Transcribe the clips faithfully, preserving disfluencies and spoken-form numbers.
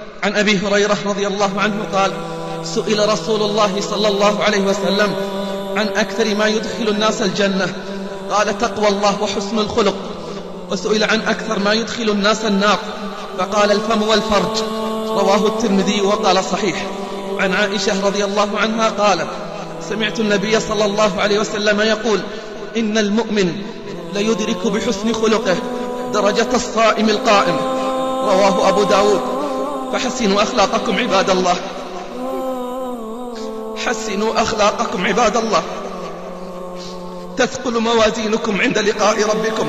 عن أبي هريرة رضي الله عنه قال: سئل رسول الله صلى الله عليه وسلم عن أكثر ما يدخل الناس الجنة، قال: تقوى الله وحسن الخلق. وسئل عن أكثر ما يدخل الناس النار، فقال: الفم والفرج. رواه الترمذي وقال صحيح. عن عائشة رضي الله عنها قالت: سمعت النبي صلى الله عليه وسلم يقول: إن المؤمن ليدرك بحسن خلقه درجة الصائم القائم. رواه أبو داود. فحسنوا أخلاقكم عباد الله، حسنوا أخلاقكم عباد الله، تثقل موازينكم عند لقاء ربكم.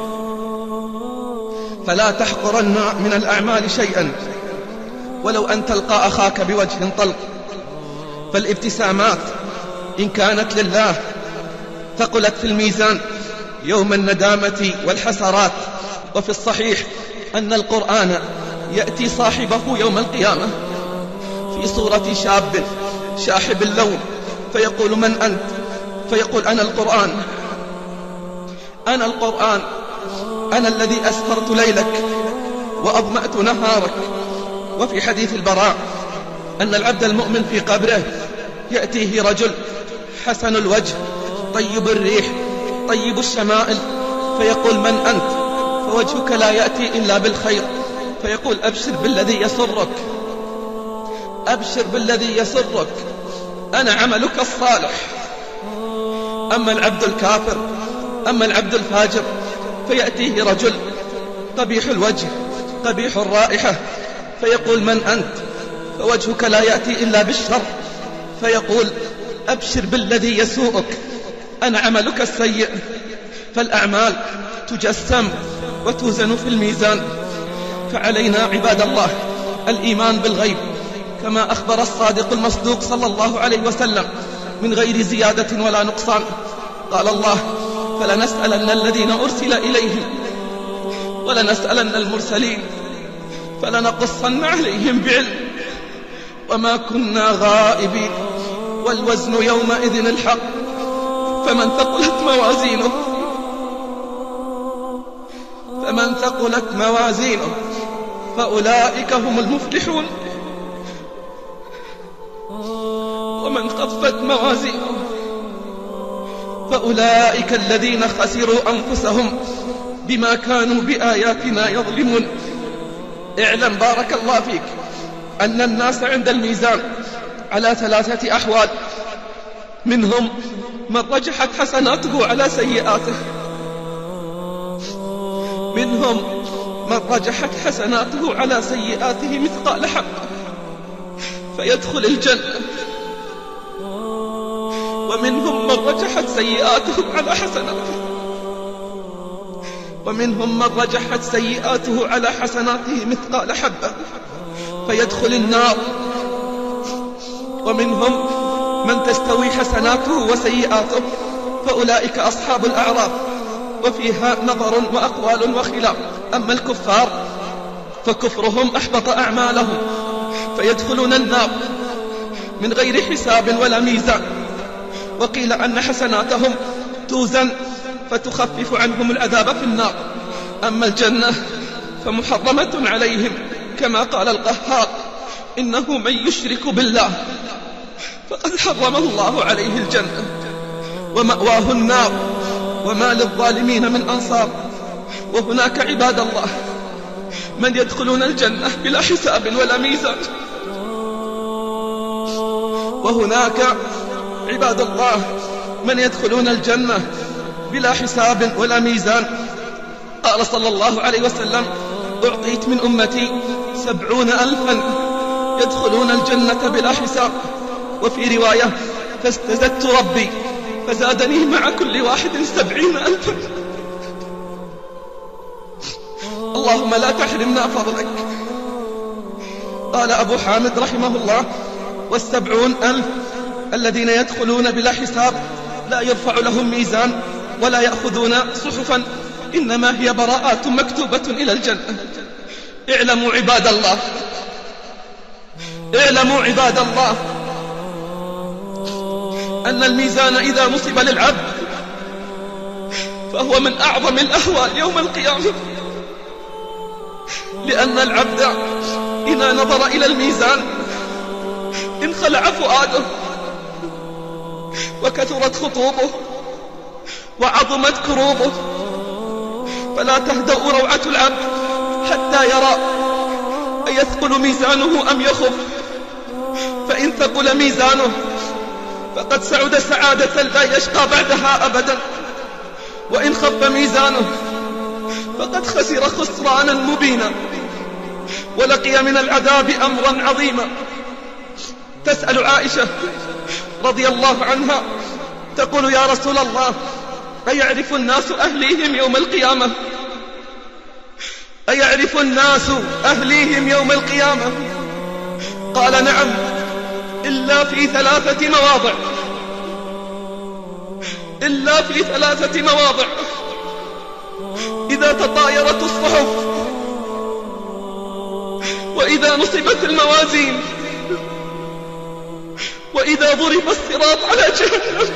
فلا تحقرن من الأعمال شيئا ولو أن تلقى أخاك بوجه طلق. فالابتسامات إن كانت لله ثقلت في الميزان يوم الندامة والحسرات. وفي الصحيح أن القرآن يأتي صاحبه يوم القيامة في صورة شاب شاحب اللون، فيقول: من أنت؟ فيقول: أنا القرآن، أنا القرآن، أنا الذي أسهرت ليلك وأظمأت نهارك. وفي حديث البراء أن العبد المؤمن في قبره يأتيه رجل حسن الوجه طيب الريح طيب الشمائل، فيقول: من أنت؟ فوجهك لا يأتي إلا بالخير، فيقول: أبشر بالذي يسرك، أبشر بالذي يسرك، أنا عملك الصالح. أما العبد الكافر، أما العبد الفاجر، فيأتيه رجل قبيح الوجه قبيح الرائحة، فيقول: من أنت؟ فوجهك لا يأتي إلا بالشر، فيقول: أبشر بالذي يسوءك، أنا عملك السيء. فالأعمال تجسم وتوزن في الميزان. فعلينا عباد الله الإيمان بالغيب كما أخبر الصادق المصدوق صلى الله عليه وسلم من غير زيادة ولا نقصان. قال الله: فلنسألن الذين أرسل إليهم ولنسألن المرسلين فلنقصن عليهم بعلم وما كنا غائبين والوزن يومئذ الحق. فمن ثقلت موازينه فمن ثقلت موازينه فأولئك هم المفلحون، ومن خفت موازينه فأولئك الذين خسروا أنفسهم بما كانوا بآياتنا يظلمون. اعلم بارك الله فيك أن الناس عند الميزان على ثلاثة أحوال: منهم من رجحت حسناته على سيئاته، منهم من رجحت حسناته على سيئاته مثقال حبة فيدخل الجنة، ومنهم من رجحت سيئاته على حسناته ومنهم من رجحت سيئاته على حسناته مثقال حبة فيدخل النار، ومنهم من تستوي حسناته وسيئاته فأولئك أصحاب الأعراف، وفيها نظر وأقوال وخلاف. أما الكفار فكفرهم أحبط أعمالهم فيدخلون النار من غير حساب ولا ميزان. وقيل أن حسناتهم توزن فتخفف عنهم العذاب في النار. أما الجنة فمحرمة عليهم كما قال القهار: إنه من يشرك بالله فقد حرم الله عليه الجنة ومأواه النار وما للظالمين من أنصار. وهناك عباد الله من يدخلون الجنة بلا حساب ولا ميزان، وهناك عباد الله من يدخلون الجنة بلا حساب ولا ميزان. قال صلى الله عليه وسلم: أعطيت من أمتي سبعون ألفا يدخلون الجنة بلا حساب. وفي رواية: فاستزدت ربي فزادني مع كل واحد سبعين ألفا. اللهم لا تحرمنا فضلك. قال أبو حامد رحمه الله: والسبعون ألف الذين يدخلون بلا حساب لا يرفع لهم ميزان ولا يأخذون صحفا، إنما هي براءات مكتوبة إلى الجنة. اعلموا عباد الله اعلموا عباد الله أن الميزان إذا نصب للعبد فهو من أعظم الأهوال يوم القيامة، لأن العبد إذا نظر إلى الميزان انخلع فؤاده وكثرت خطوبه وعظمت كروبه، فلا تهدأ روعة العبد حتى يرى أيثقل ميزانه أم يخف. فإن ثقل ميزانه فقد سعد سعادة لا يشقى بعدها أبدا، وإن خف ميزانه فقد خسر خسرانا مبينا ولقي من العذاب أمرا عظيما. تسأل عائشة رضي الله عنها تقول: يا رسول الله، أيعرف الناس أهليهم يوم القيامة؟ أيعرف الناس أهليهم يوم القيامة؟ قال: نعم، إلا في ثلاثة مواضع، إلا في ثلاثة مواضع: إذا تطايرت الصحف، وإذا نصبت الموازين، وإذا ضرب الصراط على جهنم.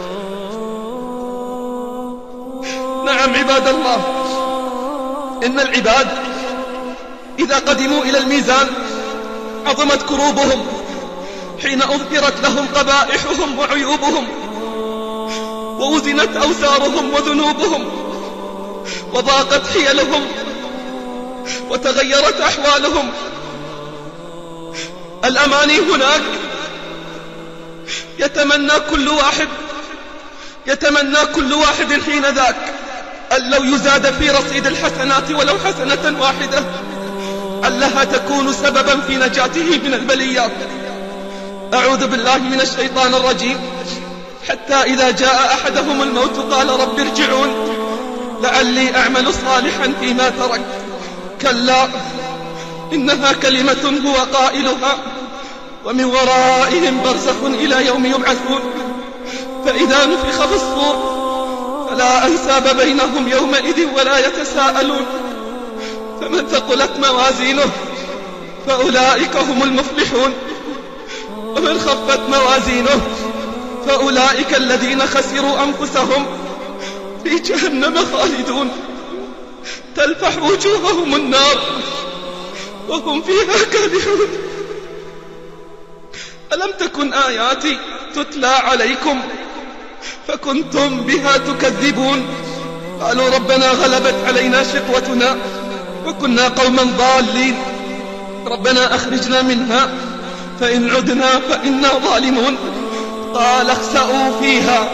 نعم عباد الله، إن العباد إذا قدموا إلى الميزان عظمت كروبهم حين أذكرت لهم قبائحهم وعيوبهم، ووزنت أوزارهم وذنوبهم، وضاقت حيلهم وتغيرت أحوالهم. الأماني هناك يتمنى كل واحد يتمنى كل واحد حين ذاك أن لو يزاد في رصيد الحسنات ولو حسنة واحدة علها تكون سببا في نجاته من البليات. أعوذ بالله من الشيطان الرجيم. حتى إذا جاء أحدهم الموت قال: رب ارجعون لعلي أعمل صالحا فيما تركت. كلا إنها كلمة هو قائلها ومن ورائهم برزخ إلى يوم يبعثون. فإذا نفخ في الصور فلا أنساب بينهم يومئذ ولا يتساءلون. فمن ثقلت موازينه فأولئك هم المفلحون، ومن خفت موازينه فأولئك الذين خسروا أنفسهم في جهنم خالدون تلفح وجوههم النار وهم فيها كالحون. ألم تكن آياتي تتلى عليكم فكنتم بها تكذبون؟ قالوا ربنا غلبت علينا شقوتنا وكنا قوما ضالين، ربنا أخرجنا منها فإن عدنا فإنا ظالمون. قال اخسئوا فيها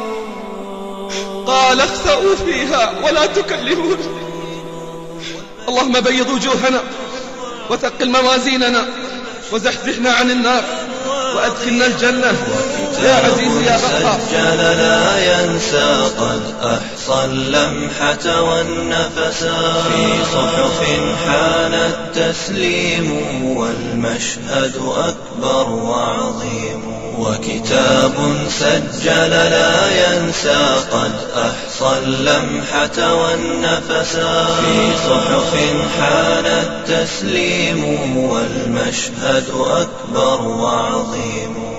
قال اخسئوا فيها ولا تكلمون. اللهم بيض وجوهنا وثقل موازيننا وزحزحنا عن النار وأدخلنا الجنة يا عزيز يا غفار. سجل لا ينسى قد أحصى اللمحة والنفسا في صحف حان التسليم والمشهد أكبر وعظيم. وكتاب سجل لا ينسى قد أحصى اللمحة والنفسا في صحف حان التسليم والمشهد أكبر وعظيم.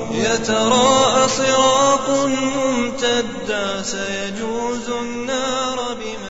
يتراءى صراط ممتدا سيجوز النار بما